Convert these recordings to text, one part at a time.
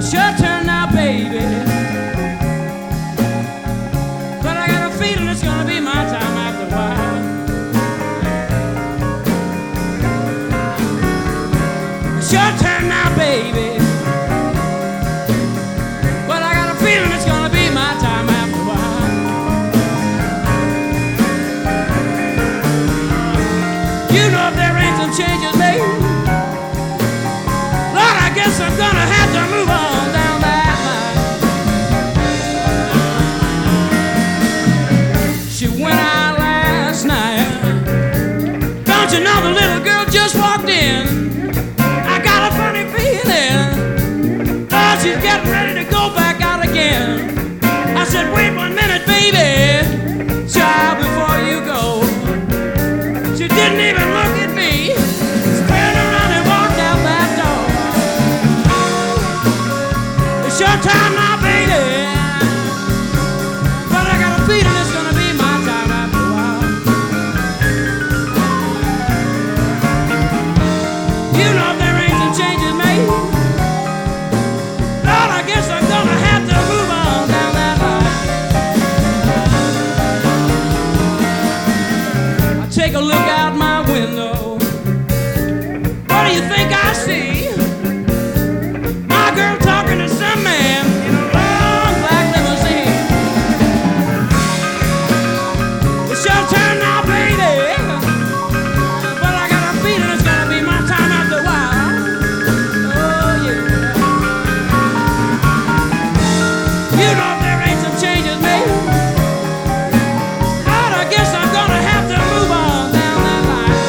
Sure turn now, baby. But I got a feeling it's gonna be my time after a while. Sure turn now, baby. But I got a feeling it's gonna be my time after a while. You know if there ain't some changes made, Lord, I guess I'm gonna have to move on down that line. She went out last night. Don't you know the little girl just walked in? I got a funny feeling. Oh, she's getting ready to go back out again. I said, wait 1 minute, baby. Child, before you go. She didn't even look at me. She turned around and walked out that door. It's your time now, baby. But I got a feeling it's gonna be my time after a while. You know if there ain't some changes made, Lord, I guess I'm gonna have to move on down that line. I take a look out my window. What do you think I see? My girl talking to some man in a long black limousine. It's your turn now, baby. But I got a feeling it's gonna be my time after a while. Oh, yeah. You know if there ain't some changes made, Lord, I guess I'm gonna have to move on down that line.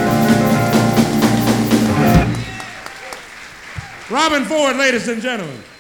Robin Ford, ladies and gentlemen.